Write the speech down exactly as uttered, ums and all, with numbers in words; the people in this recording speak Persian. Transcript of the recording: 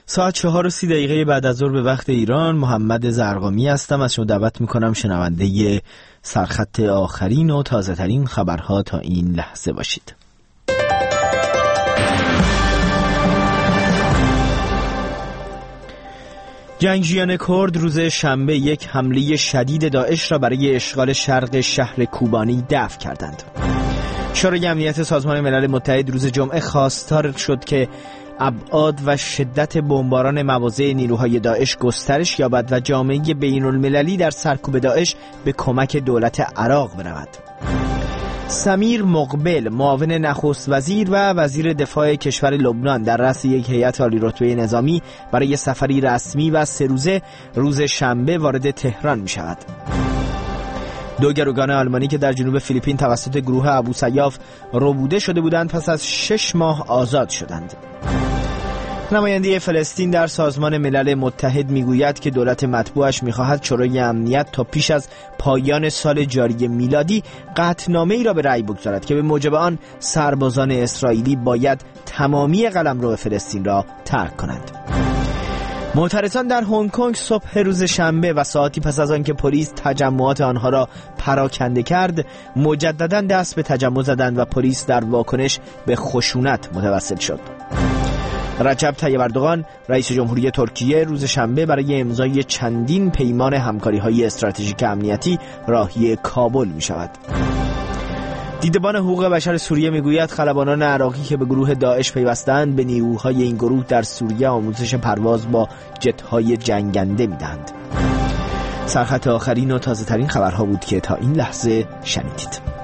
ساعت چهار و سی دقیقه بعد از ظهر به وقت ایران، محمد زرقامی هستم. از شما دعوت میکنم شنونده سرخط آخرین و تازه ترین خبرها تا این لحظه باشید. جنگجویان کرد روز شنبه یک حمله شدید داعش را برای اشغال شرق شهر کوبانی دفع کردند. شورای امنیت سازمان ملل متحد روز جمعه خواستار شد که ابعاد و شدت بمباران مواضع نیروهای داعش گسترش یابد و جامعه بین المللی در سرکوب داعش به کمک دولت عراق برود. سمیر مقبل، معاون نخست وزیر و وزیر دفاع کشور لبنان، در رأس یک هیئت عالی رتبه نظامی برای سفری رسمی و سه روزه روز شنبه وارد تهران می شود. دو گروگان آلمانی که در جنوب فیلیپین توسط گروه ابوسیاف ربوده شده بودند پس از شش ماه آزاد شدند. نماینده فلسطین در سازمان ملل متحد میگوید که دولت مطبوعش میخواهد شورای امنیت تا پیش از پایان سال جاری میلادی قطعنامه‌ای را به رأی بگذارد که به موجب آن سربازان اسرائیلی باید تمامی قلمرو فلسطین را ترک کنند. معترضان در هنگ کنگ صبح روز شنبه و ساعتی پس از آن که پلیس تجمعات آنها را پراکنده کرد، مجددا دست به تجمع زدند و پلیس در واکنش به خشونت متوسل شد. رجب طیب اردوغان رئیس جمهوری ترکیه روز شنبه برای امضای چندین پیمان همکاری‌های استراتژیک امنیتی راهی کابل می‌شود. دیدبان حقوق بشر سوریه میگوید خلبانان عراقی که به گروه داعش پیوستند به نیروهای این گروه در سوریه آموزش پرواز با جت‌های جنگنده میدهند. سرخط آخرین و تازه ترین خبرها بود که تا این لحظه شنیدید.